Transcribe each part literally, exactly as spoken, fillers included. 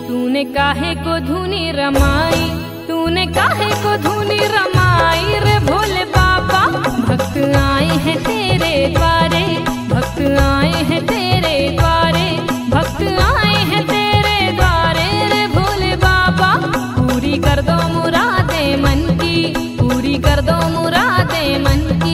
तूने काहे को धुनी रमाई, तूने काहे को धुनी रमाई रे भोले बाबा। भक्त आए हैं तेरे द्वारे, भक्त आए हैं तेरे द्वारे, भक्त आए हैं तेरे द्वारे रे भोले बाबा। पूरी कर दो मुरादें मन की, पूरी कर दो मुरादें मन की।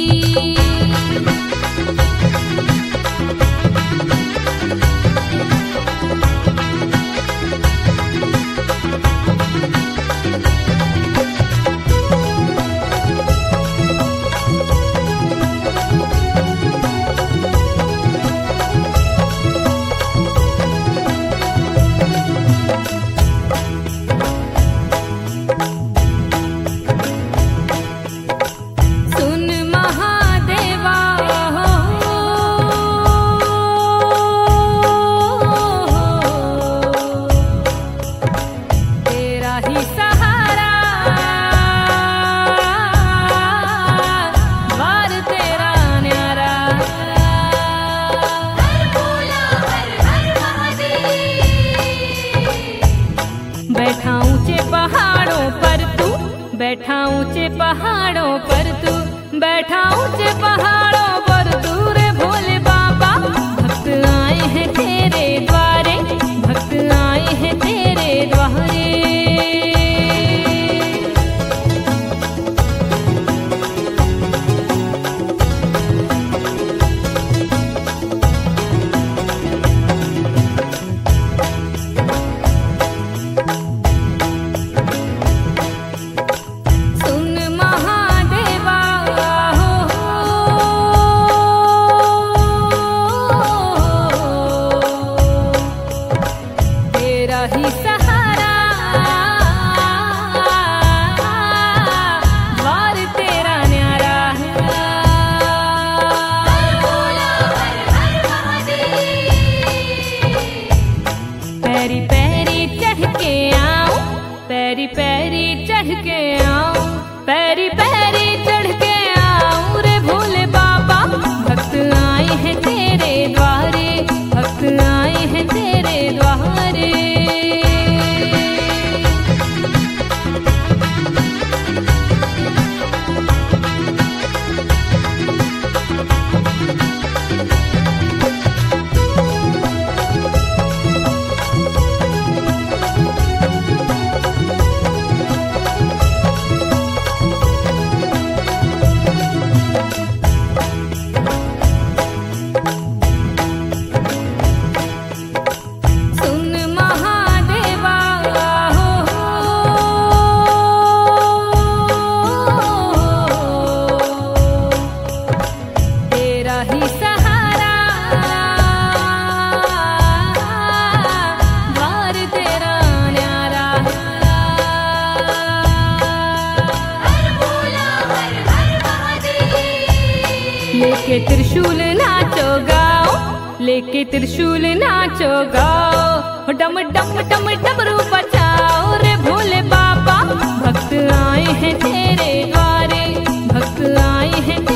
बैठा ऊंचे पहाड़ों पर तू, बैठा ऊंचे पहाड़ों पर तू, बैठा ऊंचे पहाड़ों पर तू रे भोले बाबा। भक्त आए हैं तेरे द्वारे, भक्त आए हैं तेरे द्वारे। ही सहारा द्वार तेरा न्यारा है। पैरी पैरी चढ़ के आऊं, पैरी पैरी चढ़ के आऊं, पैरी पैरी चढ़ के आऊं रे भोले बाबा। भक्त आए हैं तेरे द्वारे, भक्त आए हैं तेरे द्वारे। लेके त्रिशूल नाचो गाओ, लेके त्रिशूल नाचो गाओ, डम डम डम डमरू बजाओ रे भोले बाबा। भक्त आए हैं तेरे द्वारे, भक्त आए हैं